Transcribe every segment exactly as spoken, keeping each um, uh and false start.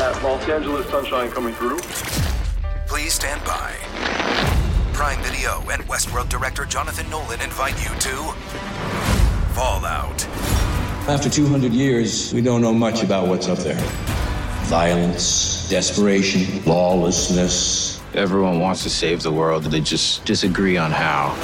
that Los Angeles sunshine coming through. Please stand by. Prime Video and Westworld director Jonathan Nolan invite you to Fallout. After two hundred years, we don't know much about what's up there. Violence, desperation, lawlessness. Everyone wants to save the world, they just disagree on how.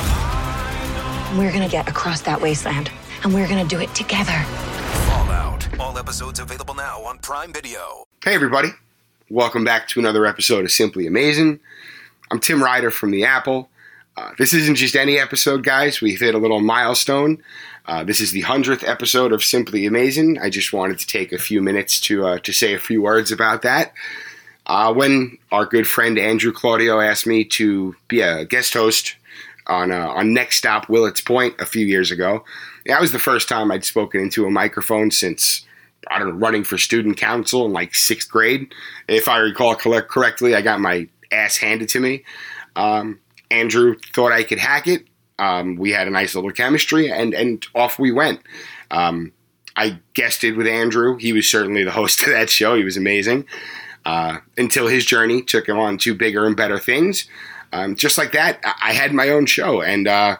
We're gonna get across that wasteland, and we're gonna do it together. Fallout. All episodes available now on Prime Video. Hey everybody, welcome back to another episode of Simply Amazing. I'm Tim Ryder from The Apple. Uh, this isn't just any episode, guys. We've hit a little milestone. Uh, this is the hundredth episode of Simply Amazing. I just wanted to take a few minutes to uh, to say a few words about that. Uh, when our good friend Andrew Claudio asked me to be a guest host on uh, on Next Stop Willets Point a few years ago, that was the first time I'd spoken into a microphone since, I don't know, running for student council in like sixth grade. If I recall correctly, I got my ass handed to me. Um, Andrew thought I could hack it. Um, we had a nice little chemistry, and, and off we went. Um, I guested with Andrew. He was certainly the host of that show. He was amazing. Uh, until his journey took him on to bigger and better things. Um, just like that, I had my own show, and uh,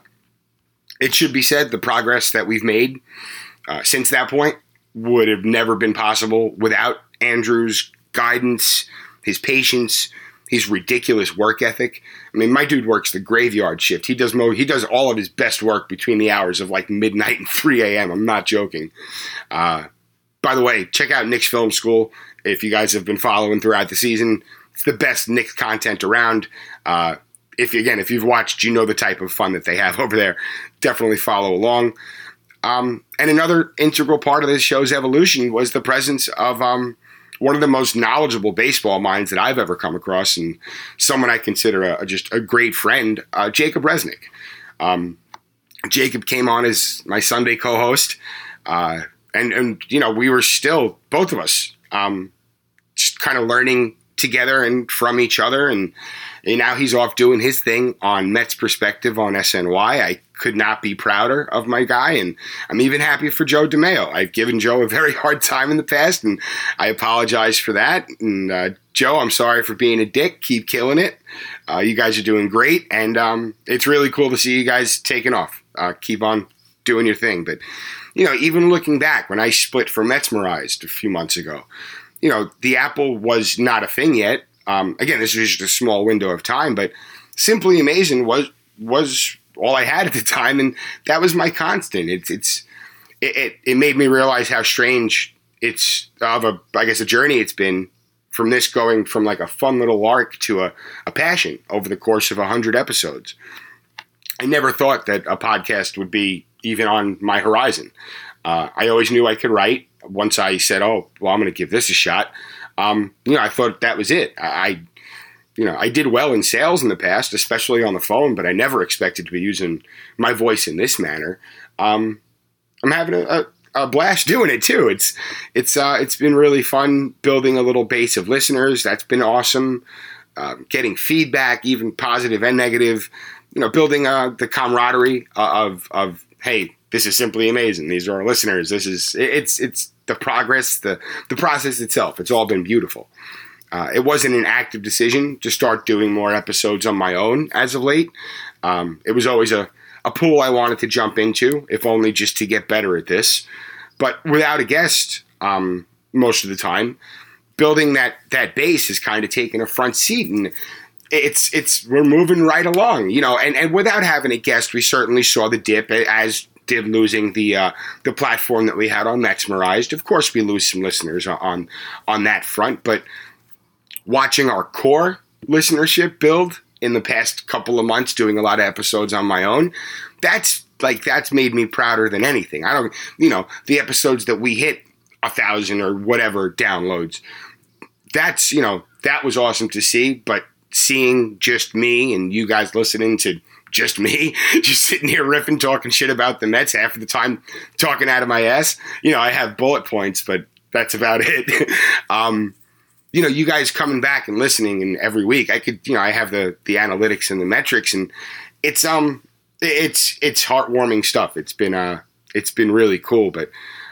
it should be said, the progress that we've made uh, since that point would have never been possible without Andrew's guidance, his patience, his ridiculous work ethic. I mean, my dude works the graveyard shift. He does mo- he does all of his best work between the hours of like midnight and three a.m. I'm not joking. Uh, by the way, check out Knicks Film School. If you guys have been following throughout the season, it's the best Knicks content around. Uh, if again, if you've watched, you know the type of fun that they have over there. Definitely follow along. Um, and another integral part of this show's evolution was the presence of um, one of the most knowledgeable baseball minds that I've ever come across, and someone I consider a, a, just a great friend, uh, Jacob Resnick. Um, Jacob came on as my Sunday co-host, uh, and, and, you know, we were still, both of us, um, just kind of learning together and from each other, and, and now he's off doing his thing on Mets Perspective on S N Y. I could not be prouder of my guy, and I'm even happy for Joe DeMeo. I've given Joe a very hard time in the past, and I apologize for that. And uh, Joe, I'm sorry for being a dick. Keep killing it. Uh, you guys are doing great, and um, it's really cool to see you guys taking off. Uh, keep on doing your thing. But, you know, even looking back, when I split from Metsmerized a few months ago, you know, the Apple was not a thing yet. Um, again, this was just a small window of time, but Simply Amazing was was all I had at the time, and that was my constant. It's it's it it, it made me realize how strange it's of a I guess a journey it's been from this going from like a fun little lark to a, a passion over the course of a hundred episodes. I never thought that a podcast would be even on my horizon. Uh, I always knew I could write. Once I said, "Oh, well, I'm going to give this a shot," um, you know, I thought that was it. I, you know, I did well in sales in the past, especially on the phone, but I never expected to be using my voice in this manner. Um, I'm having a, a, a blast doing it too. It's it's uh, it's been really fun building a little base of listeners. That's been awesome. Uh, getting feedback, even positive and negative. You know, building uh, the camaraderie of of hey. This is Simply Amazing. These are our listeners. This is it's it's the progress, the the process itself. It's all been beautiful. Uh, it wasn't an active decision to start doing more episodes on my own as of late. Um, it was always a, a pool I wanted to jump into, if only just to get better at this. But without a guest, um, most of the time, building that that base has kind of taken a front seat, and it's it's we're moving right along, you know. And and without having a guest, we certainly saw the dip as. Did losing the uh, the platform that we had on Metsmerized. Of course, we lose some listeners on on that front, but watching our core listenership build in the past couple of months, doing a lot of episodes on my own, that's like that's made me prouder than anything. I don't, you know, the episodes that we hit a thousand or whatever downloads, that's, you know, that was awesome to see. But seeing just me and you guys listening to just me, just sitting here riffing, talking shit about the Mets half of the time, talking out of my ass. You know, I have bullet points, but that's about it. um, you know, you guys coming back and listening, and every week I could, you know, I have the the analytics and the metrics, and it's um, it's it's heartwarming stuff. It's been uh, it's been really cool. But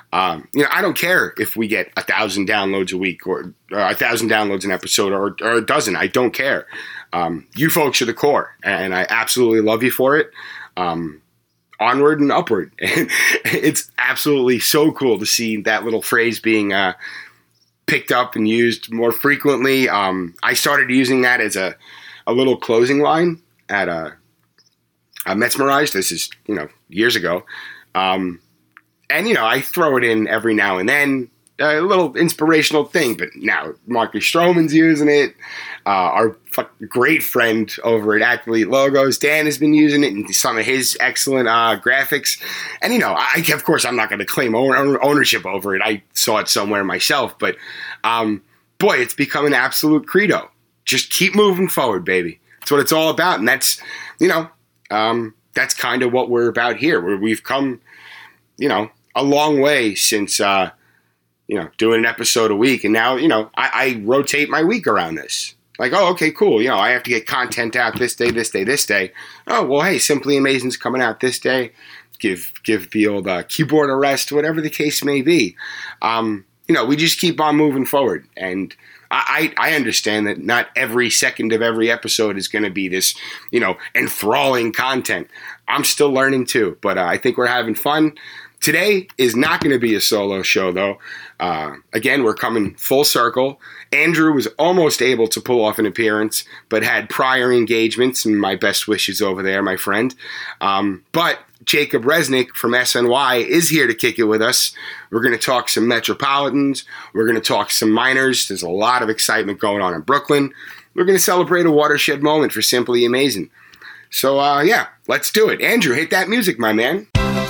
Um, you know, I don't care if we get a thousand downloads a week or, or a thousand downloads an episode or, or a dozen. I don't care. Um, you folks are the core, and I absolutely love you for it. Um, onward and upward. It's absolutely so cool to see that little phrase being uh, picked up and used more frequently. Um, I started using that as a, a little closing line at a, a Mesmerized. This is, you know, years ago. Um, And, you know, I throw it in every now and then, a little inspirational thing. But now Marcus Stroman's using it. Uh, our great friend over at Athlete Logos, Dan, has been using it in some of his excellent uh, graphics. And, you know, I, of course, I'm not going to claim own, ownership over it. I saw it somewhere myself. But, um, boy, it's become an absolute credo. Just keep moving forward, baby. That's what it's all about. And that's, you know, um, that's kind of what we're about here, where we've come, you know, a long way since, uh, you know, doing an episode a week. And now, you know, I, I rotate my week around this. Like, oh, okay, cool. You know, I have to get content out this day, this day, this day. Oh, well, hey, Simply Amazing's coming out this day. Give give the old uh, keyboard a rest, whatever the case may be. Um, you know, we just keep on moving forward. And I, I understand that not every second of every episode is going to be this, you know, enthralling content. I'm still learning too, but uh, I think we're having fun. Today is not going to be a solo show, though. Uh, again, we're coming full circle. Andrew was almost able to pull off an appearance, but had prior engagements, and my best wishes over there, my friend. Um, but Jacob Resnick from S N Y is here to kick it with us. We're going to talk some Metropolitans. We're going to talk some minors. There's a lot of excitement going on in Brooklyn. We're going to celebrate a watershed moment for Simply Amazing. So, uh, yeah, let's do it. Andrew, hit that music, my man.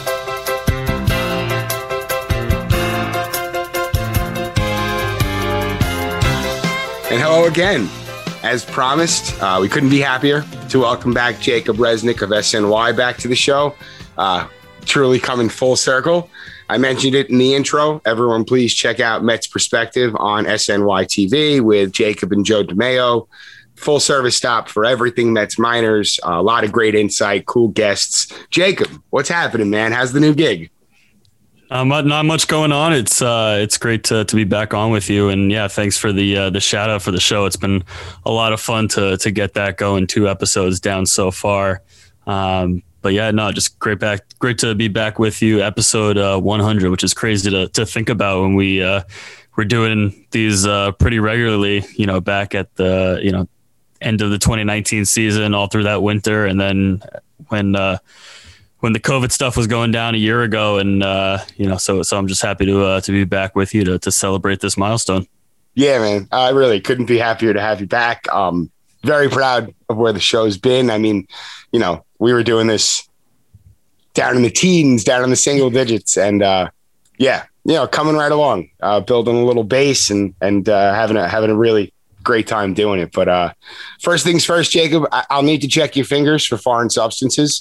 And hello again. As promised, uh, we couldn't be happier to welcome back Jacob Resnick of S N Y back to the show. Uh, truly coming full circle. I mentioned it in the intro. Everyone, please check out Mets Perspective on S N Y T V with Jacob and Joe DeMeo. Full service stop for everything Mets minors. Uh, a lot of great insight, cool guests. Jacob, what's happening, man? How's the new gig? Um, not much going on. It's uh, it's great to to be back on with you, and yeah, thanks for the uh, the shout out for the show. It's been a lot of fun to to get that going. Two episodes down so far, um, but yeah, no, just great back, great to be back with you. Episode uh, one hundred, which is crazy to to think about when we uh, we're doing these uh, pretty regularly. You know, back at the you know end of the twenty nineteen season, all through that winter, and then when. Uh, when the COVID stuff was going down a year ago. And, uh, you know, so, so I'm just happy to, uh, to be back with you to, to celebrate this milestone. Yeah, man, I really couldn't be happier to have you back. Um, very proud of where the show's been. I mean, you know, we were doing this down in the teens, down in the single digits, and, uh, yeah, you know, coming right along, uh, building a little base and, and, uh, having a, having a really great time doing it. But, uh, first things first, Jacob, I- I'll need to check your fingers for foreign substances.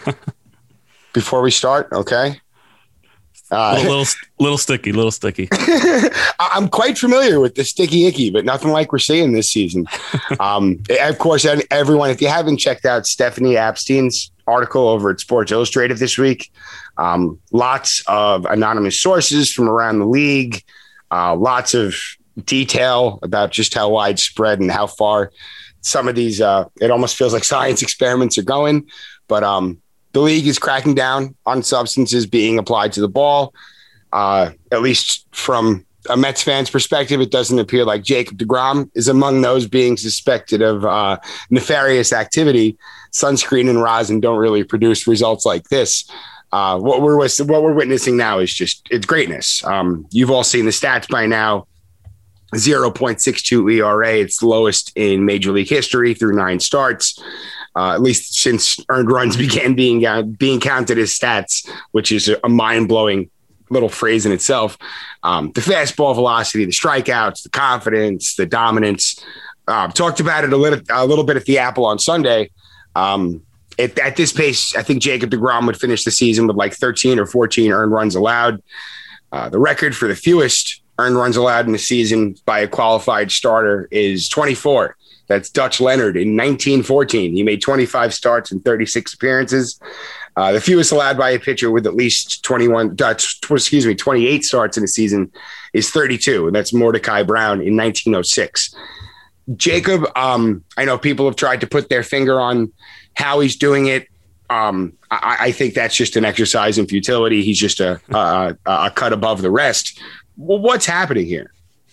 Before we start, okay? Uh, a little, little sticky, little sticky. I'm quite familiar with the sticky icky, but nothing like we're seeing this season. um, of course, everyone, if you haven't checked out Stephanie Apstein's article over at Sports Illustrated this week, um, lots of anonymous sources from around the league, uh, lots of detail about just how widespread and how far some of these, uh, it almost feels like science experiments are going. But, um, the league is cracking down on substances being applied to the ball. Uh, at least from a Mets fan's perspective, it doesn't appear like Jacob deGrom is among those being suspected of uh, nefarious activity. Sunscreen and rosin don't really produce results like this. Uh, what we're what we're witnessing now is just it's greatness. Um, you've all seen the stats by now. zero point six two E R A. It's the lowest in Major League history through nine starts. Uh, at least since earned runs began being uh, being counted as stats, which is a, a mind-blowing little phrase in itself. Um, the fastball velocity, the strikeouts, the confidence, the dominance. Uh, talked about it a little, a little bit at the Apple on Sunday. Um, it, at this pace, I think Jacob deGrom would finish the season with like thirteen or fourteen earned runs allowed. Uh, the record for the fewest earned runs allowed in the season by a qualified starter is twenty-four. That's Dutch Leonard in nineteen fourteen. He made twenty-five starts and thirty-six appearances. Uh, the fewest allowed by a pitcher with at least twenty-one, uh, t- excuse me, twenty-eight starts in a season is thirty-two, and that's Mordecai Brown in nineteen oh six. Jacob, um, I know people have tried to put their finger on how he's doing it. Um, I, I think that's just an exercise in futility. He's just a, a, a cut above the rest. Well, what's happening here?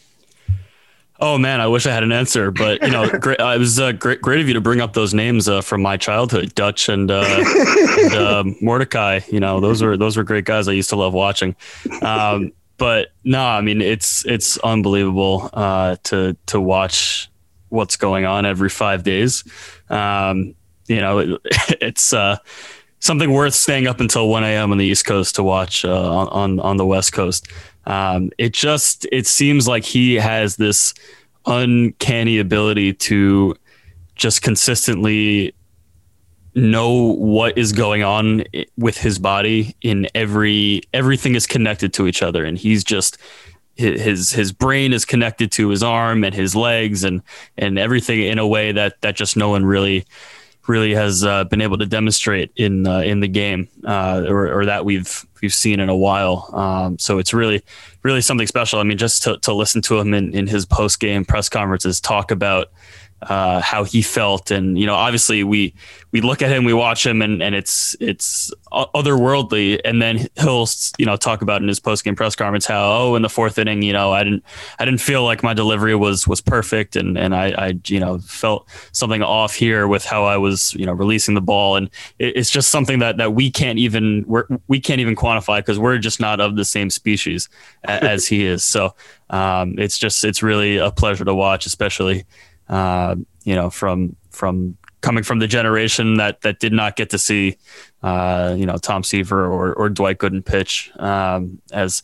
Oh man, I wish I had an answer, but you know, great, uh, it was uh, great, great of you to bring up those names uh, from my childhood, Dutch and, uh, and uh, Mordecai. You know, those were those were great guys I used to love watching. Um, but no, I mean, it's it's unbelievable uh, to to watch what's going on every five days. Um, you know, it, it's uh, something worth staying up until one a.m. on the East Coast to watch uh, on, on on the West Coast. Um, it just, it seems like he has this uncanny ability to just consistently know what is going on with his body in every, everything is connected to each other. And he's just, his, his brain is connected to his arm and his legs and, and everything in a way that, that just no one really, really has uh, been able to demonstrate in uh, in the game uh, or, or that we've we've seen in a while. Um, so it's really, really something special. I mean, just to, to listen to him in, in his post game press conferences, talk about uh, how he felt. And, you know, obviously we, we look at him, we watch him and, and it's, it's otherworldly. And then he'll, you know, talk about in his post game press conference, how, oh, in the fourth inning, you know, I didn't, I didn't feel like my delivery was, was perfect. And, and I, I, you know, felt something off here with how I was, you know, releasing the ball. And it, it's just something that, that we can't even, we're, we can't even quantify because we're just not of the same species as he is. So um, it's just, it's really a pleasure to watch, especially, uh, you know, from, from coming from the generation that, that did not get to see, uh, you know, Tom Seaver or, or Dwight Gooden pitch, um, as,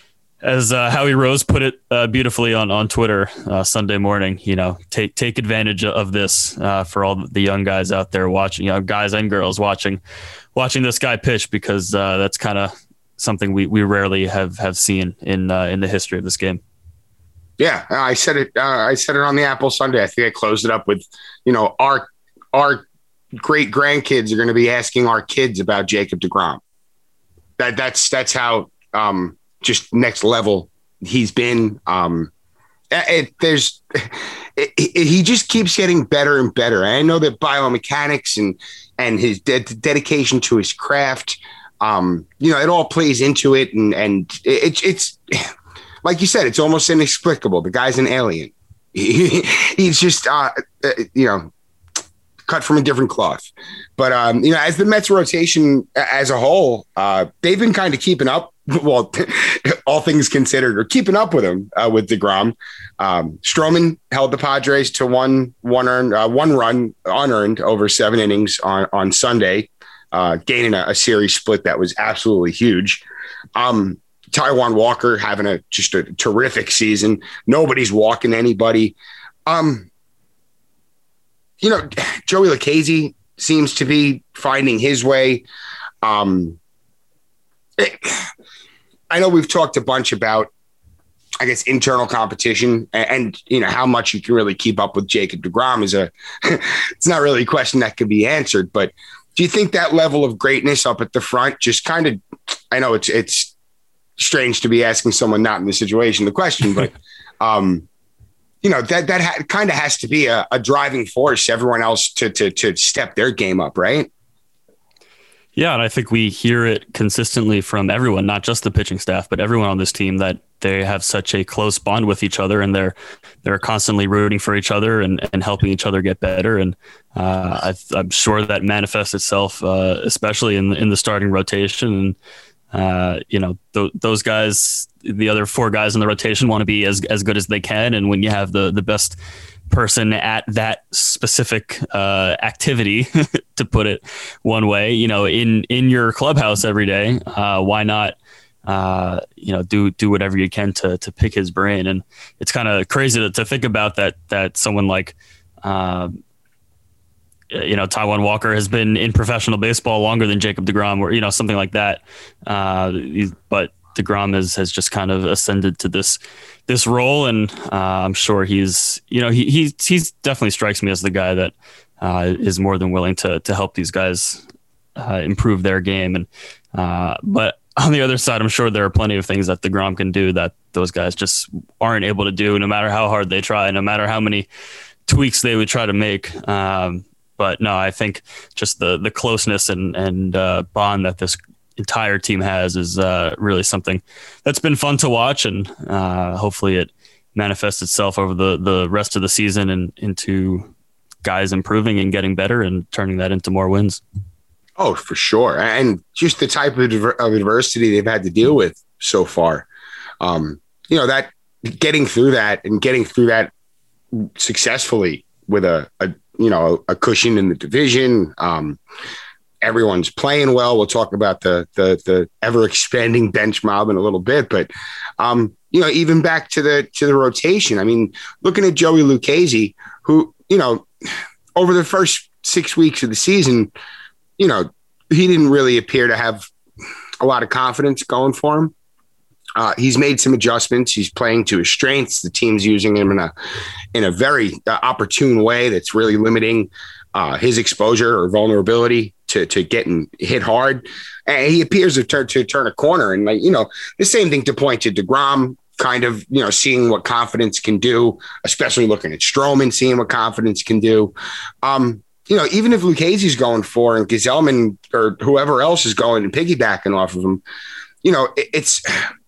as uh, Howie Rose put it uh, beautifully on, on Twitter uh, Sunday morning, you know, take, take advantage of this uh, for all the young guys out there watching, you know, guys and girls watching, watching this guy pitch, because uh, that's kind of something we, we rarely have, have seen in, uh, in the history of this game. Yeah, I said it. Uh, I said it on the Apple Sunday. I think I closed it up with, you know, our our great grandkids are going to be asking our kids about Jacob deGrom. That that's that's how um, just next level he's been. Um, it, there's it, it, he just keeps getting better and better. I know that biomechanics and and his de- dedication to his craft, um, you know, it all plays into it, and and it, it's. Like you said, it's almost inexplicable. The guy's an alien. He, he's just, uh, uh, you know, cut from a different cloth. But, um, you know, as the Mets rotation as a whole, uh, they've been kind of keeping up. Well, all things considered, or keeping up with him uh, with DeGrom. Um, Stroman held the Padres to one one earned, uh, one run unearned over seven innings on on Sunday, uh, gaining a, a series split that was absolutely huge. Um, Taijuan Walker having a just a terrific season. Nobody's walking anybody. Um, you know, Joey Lucchesi seems to be finding his way. Um, it, I know we've talked a bunch about, I guess, internal competition and, and, you know, how much you can really keep up with Jacob deGrom is a, it's not really a question that can be answered, but do you think that level of greatness up at the front just kind of, I know it's, it's, strange to be asking someone not in the situation the question, but um, you know, that that ha- kind of has to be a, a driving force. Everyone else to to to step their game up, right? Yeah, and I think we hear it consistently from everyone, not just the pitching staff, but everyone on this team, that they have such a close bond with each other, and they're they're constantly rooting for each other and, and helping each other get better. And uh, I, I'm sure that manifests itself, uh, especially in in the starting rotation. And Uh, you know, th- those guys, the other four guys in the rotation want to be as, as good as they can. And when you have the, the best person at that specific uh, activity, to put it one way, you know, in, in your clubhouse every day, uh, why not, uh, you know, do, do whatever you can to, to pick his brain. And it's kind of crazy to, to think about that, that someone like, uh, you know, Taijuan Walker has been in professional baseball longer than Jacob deGrom, or, you know, something like that. Uh, but deGrom has, has just kind of ascended to this, this role. And uh, I'm sure he's, you know, he, he, he's definitely strikes me as the guy that uh, is more than willing to, to help these guys uh, improve their game. And uh, but on the other side, I'm sure there are plenty of things that DeGrom can do that those guys just aren't able to do, no matter how hard they try, no matter how many tweaks they would try to make. Um, but no, I think just the the closeness and and uh, bond that this entire team has is uh, really something that's been fun to watch, and uh, hopefully it manifests itself over the the rest of the season and into guys improving and getting better and turning that into more wins. Oh, for sure. And just the type of, of adversity they've had to deal with so far. Um, you know, that getting through that and getting through that successfully with a, a you know, a cushion in the division. Um, everyone's playing well. We'll talk about the, the, the ever expanding bench mob in a little bit, but um, you know, even back to the, to the rotation, I mean, looking at Joey Lucchesi, who, you know, over the first six weeks of the season, you know, he didn't really appear to have a lot of confidence going for him. Uh, he's made some adjustments. He's playing to his strengths. The team's using him in a in a very uh, opportune way that's really limiting uh, his exposure or vulnerability to to getting hit hard. And he appears to turn to turn a corner. And like you know, the same thing to point to DeGrom. Kind of, you know, seeing what confidence can do, especially looking at Stroman, seeing what confidence can do. Um, you know, even if Lucchesi's going for and Gesellman or whoever else is going and piggybacking off of him, you know, it, it's,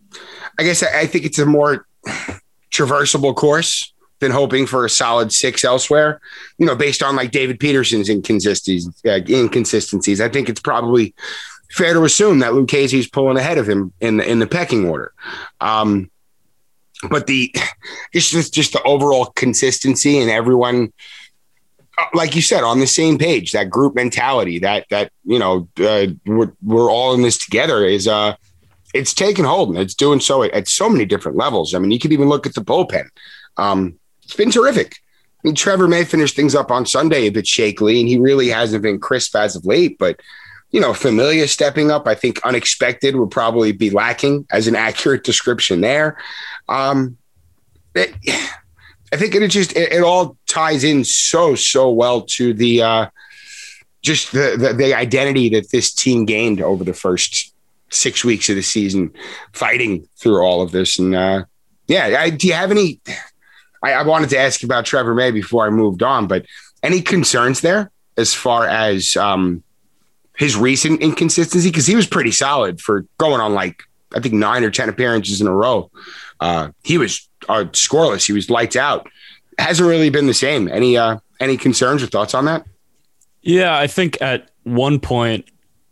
I guess I, I think it's a more traversable course than hoping for a solid six elsewhere, you know, based on like David Peterson's inconsistencies. Uh, inconsistencies. I think it's probably fair to assume that Lucchesi's pulling ahead of him in the, in the pecking order. Um, But the it's just just the overall consistency and everyone, like you said, on the same page. That group mentality, that that you know, uh, we're we're all in this together is uh, it's taken hold and it's doing so at, at so many different levels. I mean, you could even look at the bullpen. Um, it's been terrific. I mean, Trevor May finished things up on Sunday a bit shakily, and he really hasn't been crisp as of late. But you know, Familia stepping up, I think unexpected would probably be lacking as an accurate description there. Um, it, I think it just, it, it all ties in so, so well to the, uh, just the, the, the identity that this team gained over the first six weeks of the season, fighting through all of this. And, uh, yeah, I, do you have any, I, I wanted to ask you about Trevor May before I moved on, but any concerns there as far as, um, his recent inconsistency? Cause he was pretty solid for going on like, I think nine or ten appearances in a row. Uh, he was uh, scoreless. He was lights out. Hasn't really been the same. Any uh, any concerns or thoughts on that? Yeah, I think at one point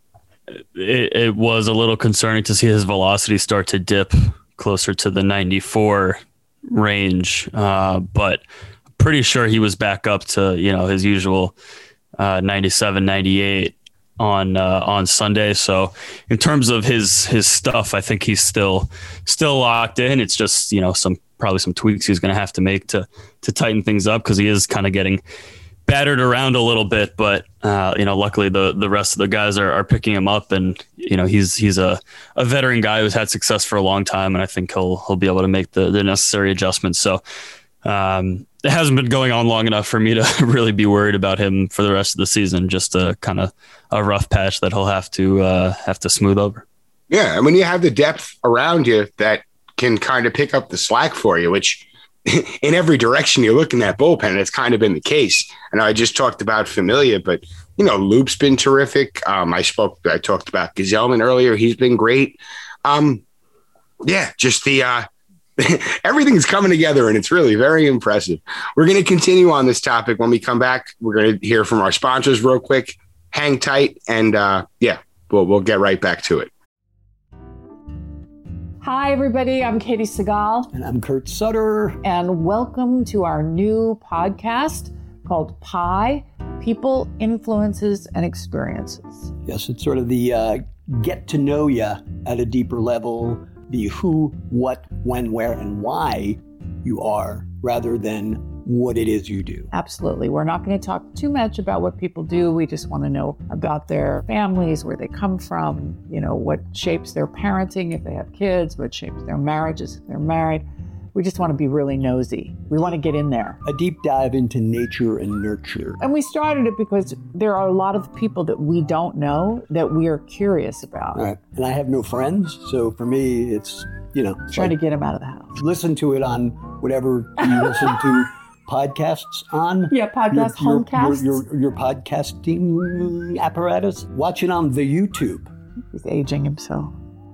it, it was a little concerning to see his velocity start to dip closer to the ninety-four range. Uh, but pretty sure he was back up to, you know, his usual uh, ninety-seven, ninety-eight on uh, on Sunday. So in terms of his his stuff, I think he's still still locked in. It's just, you know, some probably some tweaks he's going to have to make to to tighten things up, because he is kind of getting battered around a little bit. But uh, you know, luckily the the rest of the guys are, are picking him up, and you know, he's he's a, a veteran guy who's had success for a long time, and I think he'll he'll be able to make the the necessary adjustments. So um, it hasn't been going on long enough for me to really be worried about him for the rest of the season. Just a kind of a rough patch that he'll have to uh, have to smooth over. Yeah, and when you have the depth around you that can kind of pick up the slack for you, which in every direction you look in that bullpen, it's kind of been the case. And I just talked about Familia, but you know, Loop's been terrific. Um, I spoke, I talked about Gesellman earlier. He's been great. Um, yeah, just the uh, everything's coming together, and it's really very impressive. We're going to continue on this topic when we come back. We're going to hear from our sponsors real quick. Hang tight, and uh, yeah, we'll we'll get right back to it. Hi, everybody. I'm Katie Segal. And I'm Kurt Sutter. And welcome to our new podcast called Pi, People, Influences, and Experiences. Yes, it's sort of the uh, get to know you at a deeper level, the who, what, when, where, and why you are, rather than what it is you do. Absolutely. We're not going to talk too much about what people do. We just want to know about their families, where they come from, you know, what shapes their parenting if they have kids, what shapes their marriages if they're married. We just want to be really nosy. We want to get in there. A deep dive into nature and nurture. And we started it because there are a lot of people that we don't know that we are curious about. Right. And I have no friends, so for me, it's, you know. Trying like, to get them out of the house. Listen to it on whatever you listen to podcasts on. Yeah, podcast, your, your, homecasts. Your, your, your podcasting apparatus. Watch it on the YouTube. He's aging himself.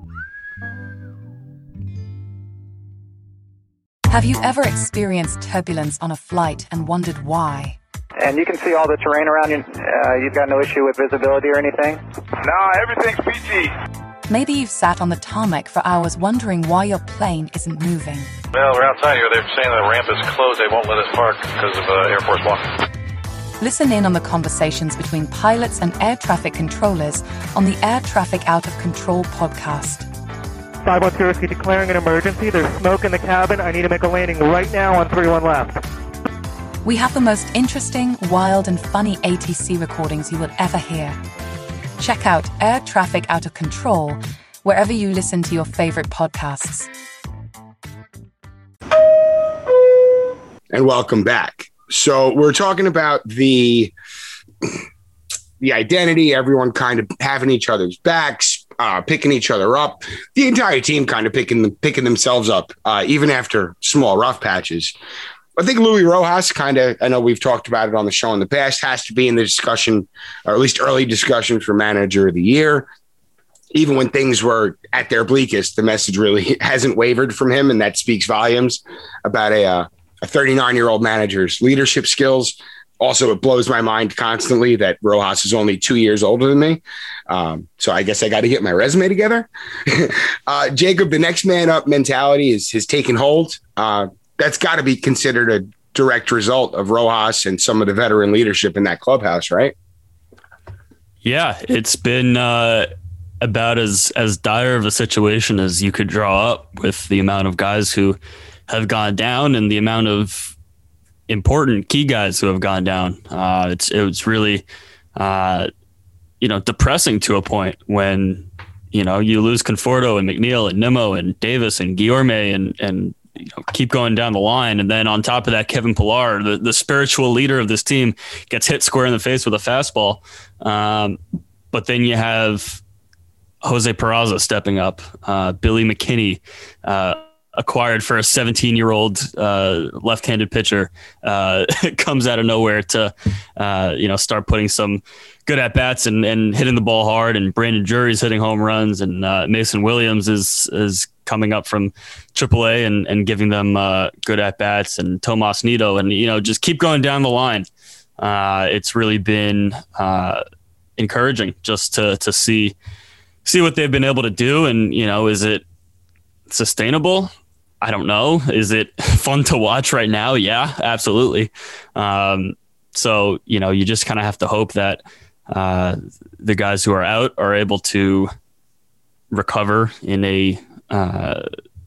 Have you ever experienced turbulence on a flight and wondered why? And you can see all the terrain around you. Uh, you've got no issue with visibility or anything? No, everything's peachy. Maybe you've sat on the tarmac for hours wondering why your plane isn't moving. Well, we're outside here. They're saying the ramp is closed. They won't let us park because of uh, Air Force One. Listen in on the conversations between pilots and air traffic controllers on the Air Traffic Out of Control podcast. five one zero, declaring an emergency. There's smoke in the cabin. I need to make a landing right now on three one left. We have the most interesting, wild, and funny A T C recordings you will ever hear. Check out Air Traffic Out of Control wherever you listen to your favorite podcasts. And welcome back. So we're talking about the the identity, everyone kind of having each other's backs, uh, picking each other up, the entire team kind of picking them, picking themselves up, uh, even after small rough patches. I think Luis Rojas kind of, I know we've talked about it on the show in the past, has to be in the discussion, or at least early discussion for manager of the year. Even when things were at their bleakest, the message really hasn't wavered from him, and that speaks volumes about a uh, a thirty-nine-year-old manager's leadership skills. Also, it blows my mind constantly that Rojas is only two years older than me. Um, so I guess I got to get my resume together. uh, Jacob, the next man up mentality is has taken hold. Uh, that's got to be considered a direct result of Rojas and some of the veteran leadership in that clubhouse, right? Yeah, it's been uh, about as, as dire of a situation as you could draw up with the amount of guys who have gone down and the amount of important key guys who have gone down. Uh, it's it was really, uh, you know, depressing to a point when, you know, you lose Conforto and McNeil and Nimmo and Davis and Guillorme and and you know, keep going down the line. And then on top of that, Kevin Pillar, the, the spiritual leader of this team, gets hit square in the face with a fastball. Um, but then you have Jose Peraza stepping up, uh, Billy McKinney, uh, acquired for a seventeen-year-old uh, left-handed pitcher, uh, comes out of nowhere to, uh, you know, start putting some good at-bats and, and hitting the ball hard. And Brandon Jury's hitting home runs, and uh, Mason Williams is is coming up from triple A and, and giving them uh, good at-bats, and Tomas Nido, and, you know, just keep going down the line. Uh, it's really been uh, encouraging just to to see see what they've been able to do. And, you know, is it sustainable? I don't know. Is it fun to watch right now? Yeah, absolutely. Um, so, you know, you just kind of have to hope that uh, the guys who are out are able to recover in a uh,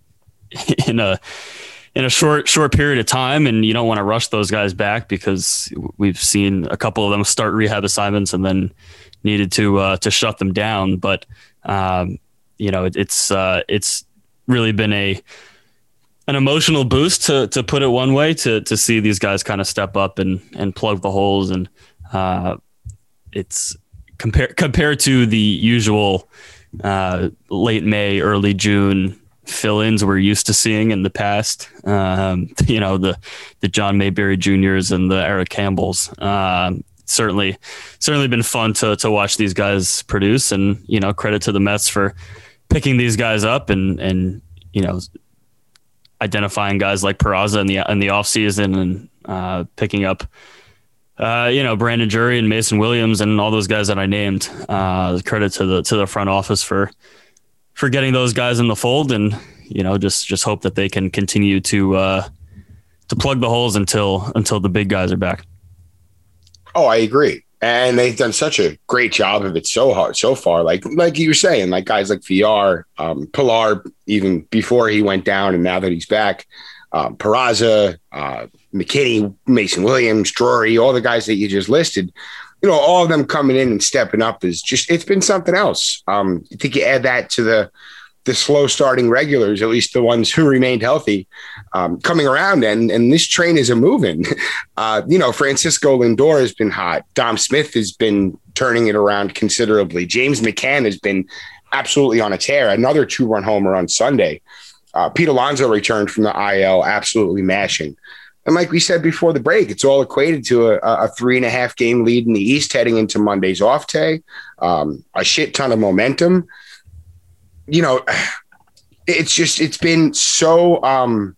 in a in a short short period of time, and you don't want to rush those guys back because we've seen a couple of them start rehab assignments and then needed to uh, to shut them down. But um, you know, it, it's uh, it's really been a an emotional boost, to to put it one way, to to see these guys kind of step up and and plug the holes. And uh, it's compared compared to the usual uh, late May, early June fill-ins we're used to seeing in the past. Um, you know, the the John Mayberry Juniors and the Eric Campbells. Um, certainly, certainly been fun to to watch these guys produce. And, you know, credit to the Mets for picking these guys up and and you know, identifying guys like Peraza in the in the offseason and uh, picking up, uh, you know, Brandon Jury and Mason Williams and all those guys that I named. Uh, credit to the to the front office for for getting those guys in the fold, and, you know, just just hope that they can continue to uh, to plug the holes until until the big guys are back. Oh, I agree. And they've done such a great job of it so hard so far. Like like you were saying, like guys like Villar, um, Pilar, even before he went down, and now that he's back, um, Peraza, uh, McKinney, Mason Williams, Drury, all the guys that you just listed, you know, all of them coming in and stepping up is just, it's been something else. Um, I think you add that to the the slow starting regulars, at least the ones who remained healthy, um, coming around, and and this train is a moving. Uh, you know, Francisco Lindor has been hot. Dom Smith has been turning it around considerably. James McCann has been absolutely on a tear. Another two-run homer on Sunday. Uh, Pete Alonso returned from the I L, absolutely mashing. And like we said before the break, it's all equated to a, a three and a half game lead in the East heading into Monday's off day. Um, a shit ton of momentum. You know, it's just, it's been so, um,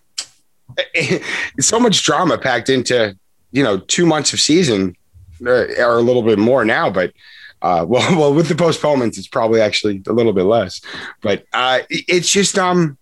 so much drama packed into, you know, two months of season uh, or a little bit more now, but uh, well, well, with the postponements, it's probably actually a little bit less, but uh, it's just, um,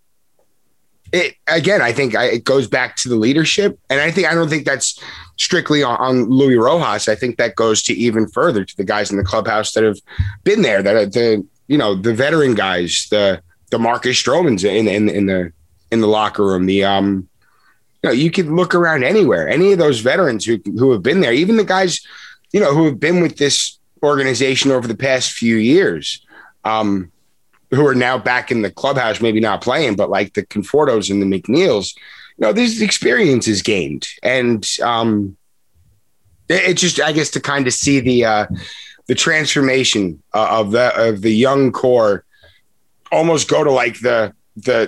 it, again, I think I, it goes back to the leadership, and I think, I don't think that's strictly on, on Louis Rojas. I think that goes to even further to the guys in the clubhouse that have been there, that are the, you know, the veteran guys, the the Marcus Stromans in in in the in the locker room. The um, you know, you could look around anywhere. Any of those veterans who who have been there, even the guys, you know, who have been with this organization over the past few years, um, who are now back in the clubhouse, maybe not playing, but like the Confortos and the McNeils, you know, this experience is gained, and um, it, it just, I guess, to kind of see the. Uh, the transformation uh, of the of the young core almost go to like the the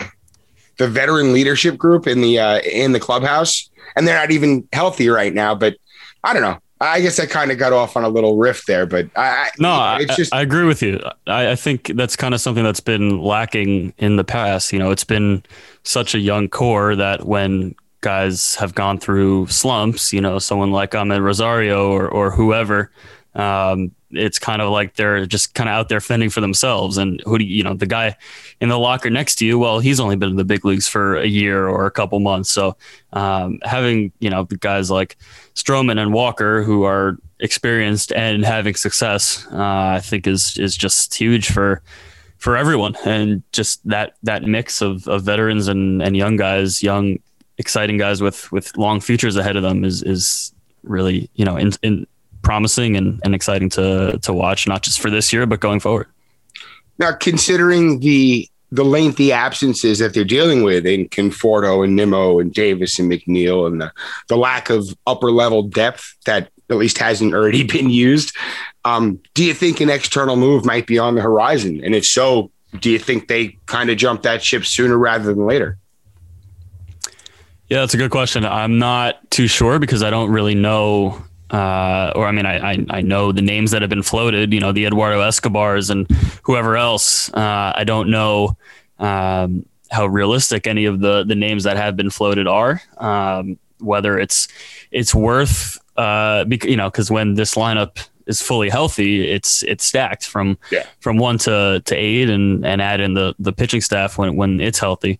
the veteran leadership group in the uh, in the clubhouse, and they're not even healthy right now. But I don't know. I guess I kind of got off on a little riff there, but I, no, it's just I, I agree with you. I, I think that's kind of something that's been lacking in the past. You know, it's been such a young core that when guys have gone through slumps, you know, someone like Ahmed Rosario or or whoever. Um, it's kind of like they're just kind of out there fending for themselves. And who do you, you know, the guy in the locker next to you, well, he's only been in the big leagues for a year or a couple months. So um, having, you know, the guys like Stroman and Walker who are experienced and having success, uh, I think is, is just huge for, for everyone. And just that, that mix of, of veterans and, and young guys, young, exciting guys with, with long futures ahead of them is, is really, you know, in, in, promising and, and exciting to to watch, not just for this year, but going forward. Now, considering the the lengthy absences that they're dealing with in Conforto and Nimmo and Davis and McNeil, and the, the lack of upper level depth that at least hasn't already been used, um, do you think an external move might be on the horizon? And if so, do you think they kind of jump that ship sooner rather than later? Yeah, that's a good question. I'm not too sure because I don't really know. Uh, or I mean, I, I I know the names that have been floated, you know, the Eduardo Escobars and whoever else. Uh, I don't know um, how realistic any of the the names that have been floated are. Um, whether it's it's worth, uh, bec- you know, because when this lineup is fully healthy, it's it's stacked from yeah. from one to to eight, and and add in the the pitching staff when when it's healthy.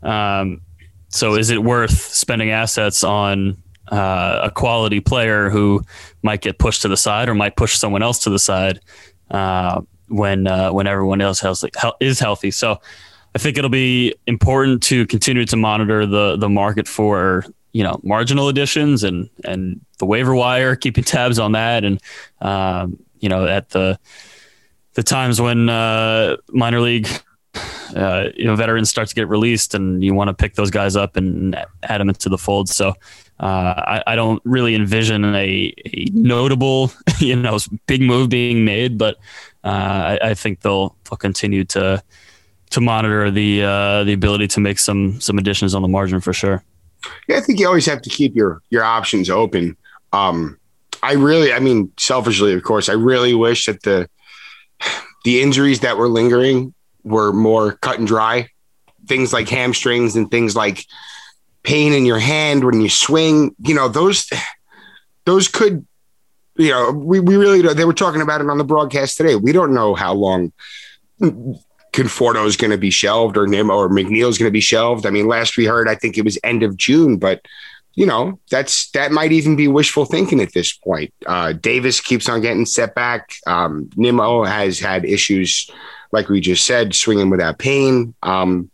Um, so is it worth spending assets on Uh, a quality player who might get pushed to the side or might push someone else to the side uh, when uh, when everyone else has, is healthy? So I think it'll be important to continue to monitor the the market for, you know, marginal additions and and the waiver wire, keeping tabs on that, and um, you know, at the the times when uh, minor league uh, you know veterans start to get released, and you want to pick those guys up and add them into the fold. So. Uh, I, I don't really envision a, a notable, you know, big move being made, but uh, I, I think they'll they'll continue to to monitor the uh, the ability to make some some additions on the margin for sure. Yeah, I think you always have to keep your your options open. Um, I really, I mean, selfishly, of course, I really wish that the the injuries that were lingering were more cut and dry. Things like hamstrings and things like pain in your hand when you swing, you know, those, those could, you know, we, we really don't, they were talking about it on the broadcast today. We don't know how long Conforto is going to be shelved or Nimmo or McNeil is going to be shelved. I mean, last we heard, I think it was end of June, but you know, that's, that might even be wishful thinking at this point. Uh, Davis keeps on getting set back. Um, Nimmo has had issues, like we just said, swinging without pain. Um,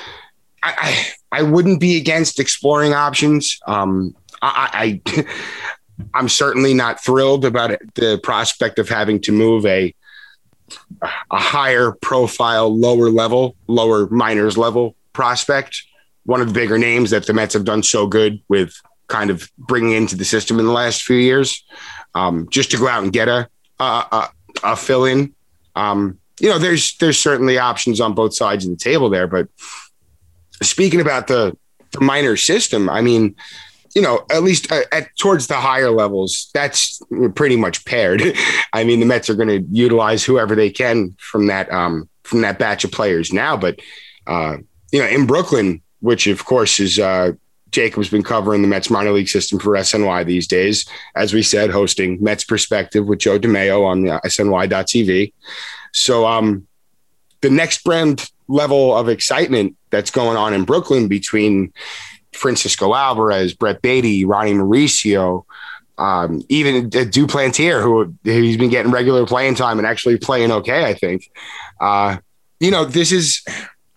I, I I wouldn't be against exploring options. Um, I, I, I'm certainly not thrilled about it, the prospect of having to move a a higher profile, lower level, lower minors level prospect. One of the bigger names that the Mets have done so good with kind of bringing into the system in the last few years, um, just to go out and get a a, a, a fill in. Um, you know, there's there's certainly options on both sides of the table there. But speaking about the, the minor system, I mean, you know, at least at, at towards the higher levels, that's pretty much paired. I mean, the Mets are going to utilize whoever they can from that um, from that batch of players now. But uh, you know, in Brooklyn, which of course is uh, Jacob's been covering the Mets minor league system for S N Y these days, as we said, hosting Mets Perspective with Joe DeMeo on the S N Y dot T V. So um, the next brand level of excitement that's going on in Brooklyn between Francisco Alvarez, Brett Baty, Ronnie Mauricio, um, even Duplantier, who he's been getting regular playing time and actually playing okay, I think. Uh, you know, this is,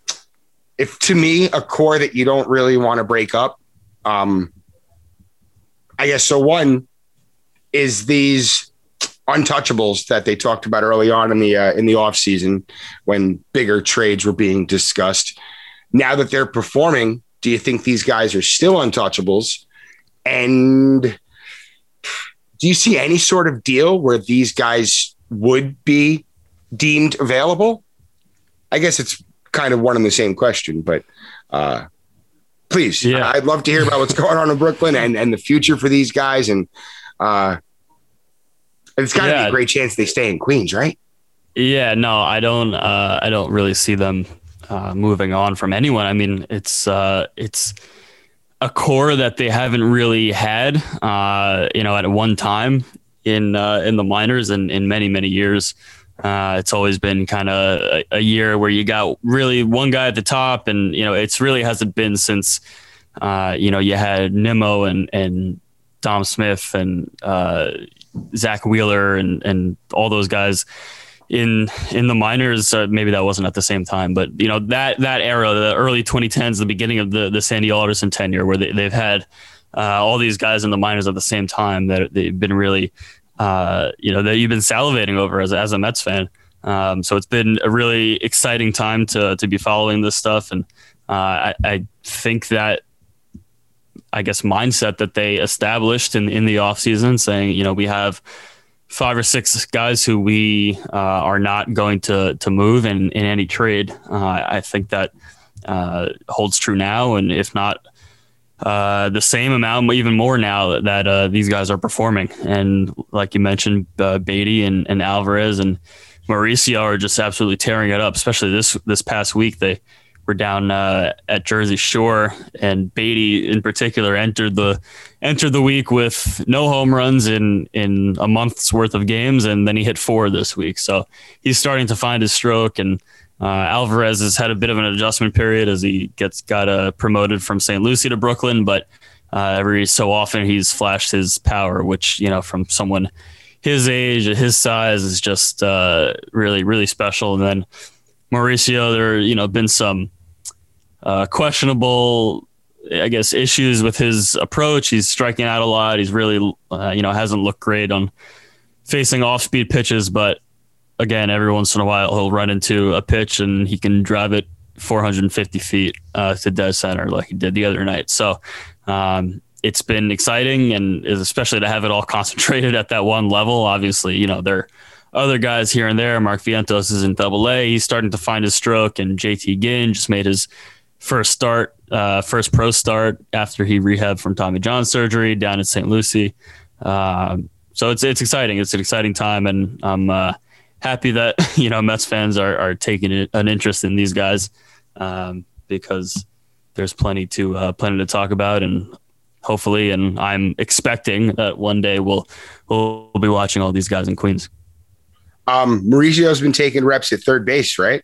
if to me, a core that you don't really want to break up. Um, I guess so. One is these untouchables that they talked about early on in the uh, in the off season when bigger trades were being discussed. Now that they're performing, do you think these guys are still untouchables? And do you see any sort of deal where these guys would be deemed available? I guess it's kind of one and the same question, but uh, please, yeah. I'd love to hear about what's going on in Brooklyn and, and the future for these guys. And uh, it's got to yeah. be a great chance they stay in Queens, right? Yeah, no, I don't. Uh, I don't really see them uh, moving on from anyone. I mean, it's uh, it's a core that they haven't really had, uh, you know, at one time in uh, in the minors and in many many years. Uh, it's always been kind of a, a year where you got really one guy at the top, and you know, it's really hasn't been since uh, you know you had Nimmo and and Dom Smith and uh, Zach Wheeler and and all those guys in in the minors. Uh, maybe that wasn't at the same time, but you know that that era, the early twenty tens, the beginning of the the Sandy Alderson tenure, where they, they've had uh, all these guys in the minors at the same time, that they've been really. Uh, you know, that you've been salivating over as, as a Mets fan. Um, so it's been a really exciting time to to be following this stuff. And uh, I, I think that, I guess, mindset that they established in, in the offseason, saying, you know, we have five or six guys who we uh, are not going to to move in, in any trade. Uh, I think that uh, holds true now. And if not, Uh, the same amount, even more now that uh, these guys are performing. And like you mentioned, uh, Baty and, and Alvarez and Mauricio are just absolutely tearing it up, especially this this past week. They were down uh, at Jersey Shore, and Baty in particular entered the entered the week with no home runs in, in a month's worth of games, and then he hit four this week. So he's starting to find his stroke, and Uh, Alvarez has had a bit of an adjustment period as he gets got uh, promoted from Saint Lucie to Brooklyn, but uh, every so often he's flashed his power, which, you know, from someone his age, his size, is just uh, really, really special. And then Mauricio, there, you know, been some uh, questionable, I guess, issues with his approach. He's striking out a lot. He's really, uh, you know, hasn't looked great on facing off-speed pitches, but again, every once in a while he'll run into a pitch and he can drive it four hundred fifty feet uh, to dead center like he did the other night. So um, it's been exciting, and especially to have it all concentrated at that one level. Obviously, you know, there are other guys here and there. Mark Vientos is in Double A. He's starting to find his stroke, and J T Ginn just made his first start, uh, first pro start after he rehabbed from Tommy John surgery down at Saint Lucie. Um, so it's it's exciting. It's an exciting time, and I'm uh, happy that, you know, Mets fans are, are taking an interest in these guys um, because there's plenty to uh, plenty to talk about, and hopefully, and I'm expecting that one day we'll we'll be watching all these guys in Queens. Um, Mauricio's been taking reps at third base, right?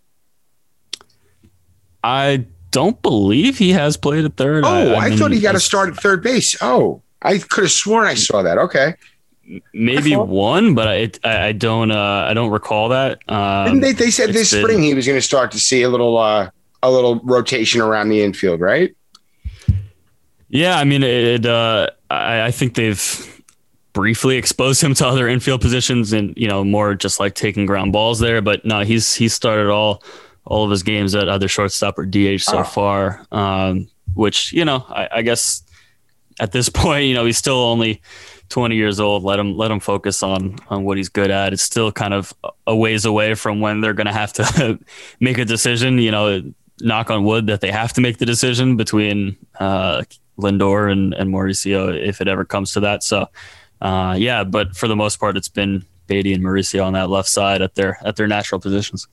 I don't believe he has played at third. Oh, I, I, I mean, thought he got to start at third base. Oh, I could have sworn I saw that. Okay. Maybe one, but I I don't uh, I don't recall that. Um, Didn't they? They said this been, spring he was going to start to see a little uh, a little rotation around the infield, right? Yeah, I mean, it. Uh, I, I think they've briefly exposed him to other infield positions and, you know, more just like taking ground balls there. But no, he's he's started all all of his games at either shortstop or D H so oh. far, um, which, you know, I, I guess at this point, you know, he's still only twenty years old. Let him let him focus on on what he's good at. It's still kind of a ways away from when they're going to have to make a decision, you know, knock on wood that they have to make the decision between uh, Lindor and, and Mauricio if it ever comes to that. So, Uh, yeah, but for the most part, it's been Beatty and Mauricio on that left side at their at their natural positions.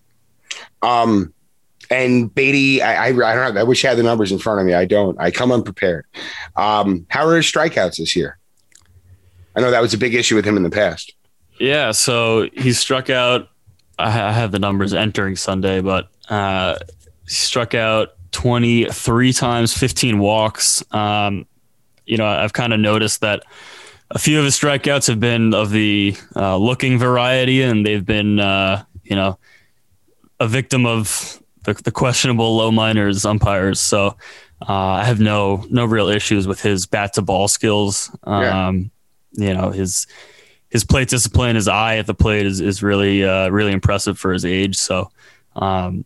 Um, and Beatty, I, I, I don't know. I wish I had the numbers in front of me. I don't. I come unprepared. Um, how are his strikeouts this year? I know that was a big issue with him in the past. Yeah, so he struck out. I have the numbers entering Sunday, but uh, he struck out twenty-three times, fifteen walks. Um, you know, I've kind of noticed that a few of his strikeouts have been of the uh, looking variety, and they've been, uh, you know, a victim of the, the questionable low minors umpires. So uh, I have no no real issues with his bat to ball skills. Um, yeah. You know, his his plate discipline, his eye at the plate is is really uh, really impressive for his age. So um,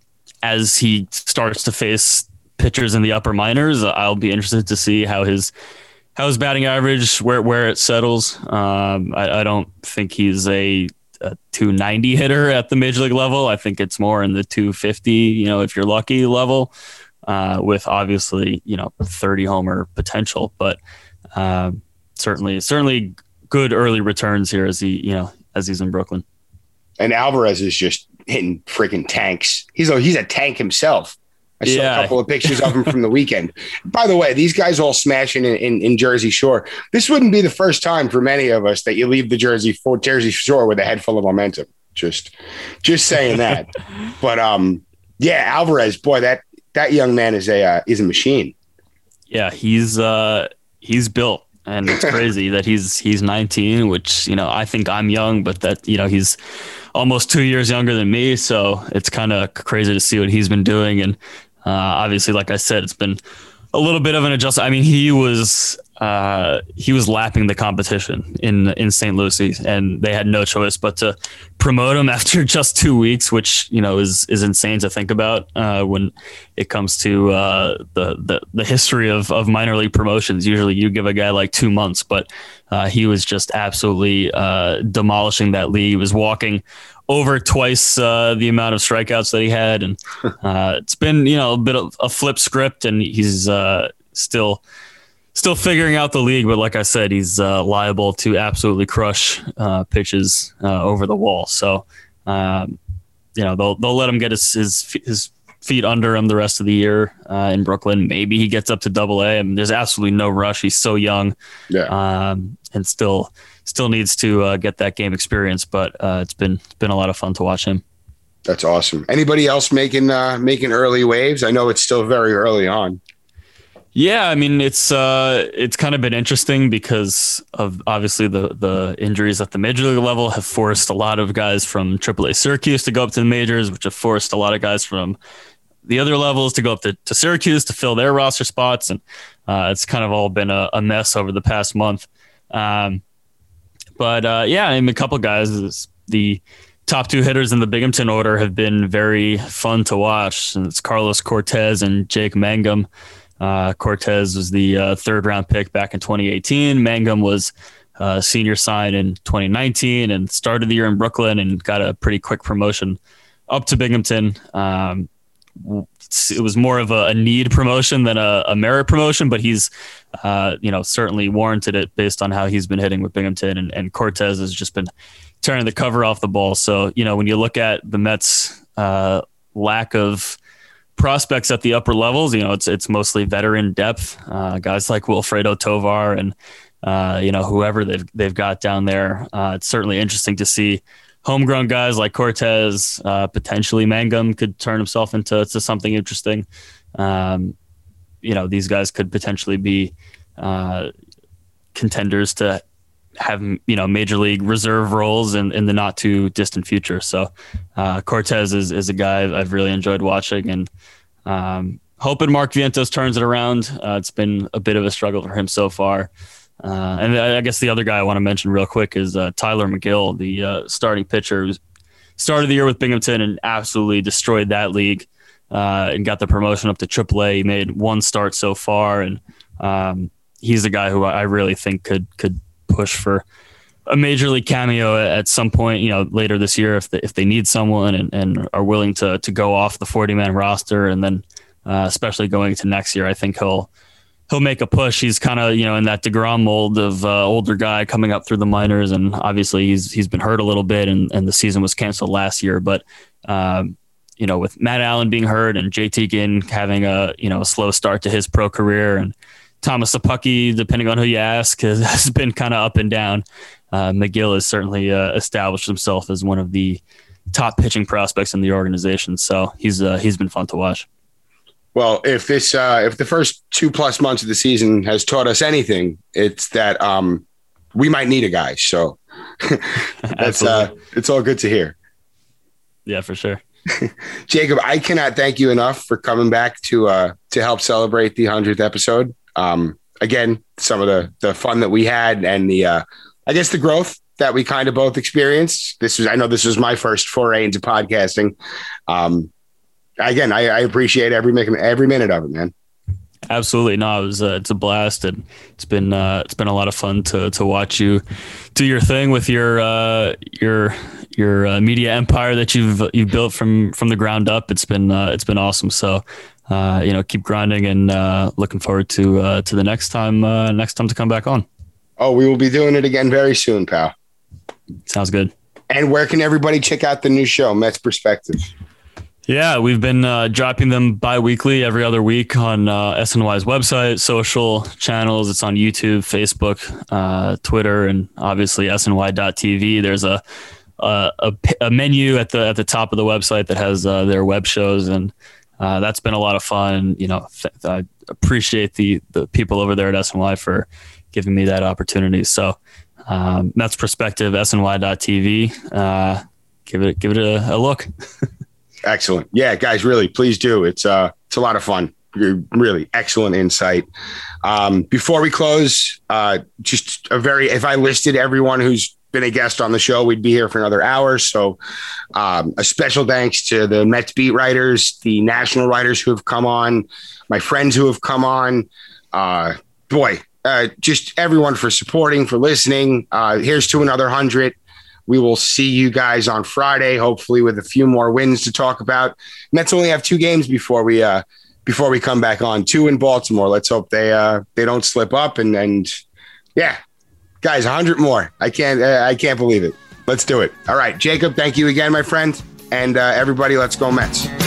as he starts to face pitchers in the upper minors, I'll be interested to see how his How his batting average, where where it settles. Um, I, I don't think he's a, a two ninety hitter at the major league level. I think it's more in the two fifty, you know, if you're lucky level, uh, with obviously, you know, thirty homer potential. But um, certainly, certainly good early returns here as he, you know, as he's in Brooklyn. And Alvarez is just hitting freaking tanks. He's a, he's a tank himself. I saw yeah. a couple of pictures of him from the weekend. By the way, these guys all smashing in, in, in Jersey Shore. This wouldn't be the first time for many of us that you leave the Jersey for Jersey Shore with a head full of momentum. Just, just saying that. But um, yeah, Alvarez, boy, that that young man is a uh, is a machine. Yeah, he's uh, he's built, and it's crazy that he's he's nineteen, which, you know, I think I'm young, but that, you know, he's almost two years younger than me, so it's kind of crazy to see what he's been doing. And Uh, obviously, like I said, it's been a little bit of an adjustment. I mean, he was uh, he was lapping the competition in in Saint Lucie, and they had no choice but to promote him after just two weeks, which, you know, is is insane to think about uh, when it comes to uh, the, the the history of of minor league promotions. Usually, you give a guy like two months, but uh, he was just absolutely uh, demolishing that league. He was walking over twice uh, the amount of strikeouts that he had. And uh, it's been, you know, a bit of a flip script, and he's uh, still still figuring out the league. But like I said, he's uh, liable to absolutely crush uh, pitches uh, over the wall. So, um, you know, they'll they'll let him get his, his, his feet under him the rest of the year uh, in Brooklyn. Maybe he gets up to double A. I mean, there's absolutely no rush. He's so young, yeah, um, and still still needs to uh, get that game experience. But uh, it's been it's been a lot of fun to watch him. That's awesome. Anybody else making uh, making early waves? I know it's still very early on. Yeah, I mean, it's uh, it's kind of been interesting because of obviously the the injuries at the major league level have forced a lot of guys from triple A Syracuse to go up to the majors, which have forced a lot of guys from the other levels to go up to, to Syracuse to fill their roster spots. And uh, it's kind of all been a, a mess over the past month. Um, but uh, yeah, I mean, a couple of guys, the top two hitters in the Binghamton order have been very fun to watch. And it's Carlos Cortez and Jake Mangum. Uh, Cortez was the uh, third round pick back in twenty eighteen. Mangum was uh, senior signed in twenty nineteen and started the year in Brooklyn and got a pretty quick promotion up to Binghamton. Um, it was more of a, a need promotion than a, a merit promotion, but he's, uh, you know, certainly warranted it based on how he's been hitting with Binghamton. And, and Cortez has just been tearing the cover off the ball. So, you know, when you look at the Mets' uh, lack of prospects at the upper levels, you know, it's it's mostly veteran depth, uh, guys like Wilfredo Tovar and uh, you know, whoever they've they've got down there. Uh, it's certainly interesting to see homegrown guys like Cortez, uh, potentially Mangum could turn himself into to something interesting. Um, you know, these guys could potentially be uh, contenders to have, you know, major league reserve roles in, in the not too distant future. So uh, Cortez is, is a guy I've really enjoyed watching, and um, hoping Mark Vientos turns it around. Uh, it's been a bit of a struggle for him so far. Uh, and I guess the other guy I want to mention real quick is uh, Tyler McGill, the uh, starting pitcher, who started the year with Binghamton and absolutely destroyed that league uh, and got the promotion up to triple A. He made one start so far, and um, he's the guy who I really think could could push for a major league cameo at some point, you know, later this year if they, if they need someone and, and are willing to to go off the forty-man roster, and then uh, especially going into next year, I think he'll he'll make a push. He's kind of, you know, in that DeGrom mold of uh, older guy coming up through the minors, and obviously he's he's been hurt a little bit, and, and the season was canceled last year. But um, you know, with Matt Allen being hurt and J T Ginn having a you know a slow start to his pro career, and Thomas Sapucki, depending on who you ask, has, has been kind of up and down. Uh, McGill has certainly uh, established himself as one of the top pitching prospects in the organization. So he's uh, he's been fun to watch. Well, if this uh, if the first two plus months of the season has taught us anything, it's that um, we might need a guy. So that's uh, it's all good to hear. Yeah, for sure. Jacob, I cannot thank you enough for coming back to uh, to help celebrate the hundredth episode. Um, again, some of the the fun that we had, and the uh, I guess the growth that we kind of both experienced. This was I know this was my first foray into podcasting. Um, Again, I, I appreciate every every minute of it, man. Absolutely, no, it was uh, it's a blast, and it's been uh, it's been a lot of fun to to watch you do your thing with your uh, your your uh, media empire that you've you've built from from the ground up. It's been uh, it's been awesome. So uh, you know, keep grinding, and uh, looking forward to uh, to the next time uh, next time to come back on. Oh, we will be doing it again very soon, pal. Sounds good. And where can everybody check out the new show, Mets Perspective? Yeah, we've been uh, dropping them bi-weekly every other week on uh, S N Y's website, social channels. It's on YouTube, Facebook, uh, Twitter, and obviously S N Y dot T V. There's a, a a a menu at the at the top of the website that has uh, their web shows, and uh, that's been a lot of fun. You know, th- I appreciate the the people over there at S N Y for giving me that opportunity. So um, that's Perspective, S N Y dot T V. Uh, give it give it a, a look. Excellent. Yeah, guys, really, please do. It's uh, it's a lot of fun. Really excellent insight. Um, before we close, uh, just a very, if I listed everyone who's been a guest on the show, we'd be here for another hour. So um, a special thanks to the Mets beat writers, the national writers who have come on, my friends who have come on. Uh, boy, uh, just everyone for supporting, for listening. Uh, here's to another hundred. We will see you guys on Friday, hopefully with a few more wins to talk about. Mets only have two games before we uh, before we come back on. Two in Baltimore. Let's hope they uh, they don't slip up. And and yeah, guys, a hundred more. I can't uh, I can't believe it. Let's do it. All right, Jacob. Thank you again, my friend, and uh, everybody. Let's go Mets.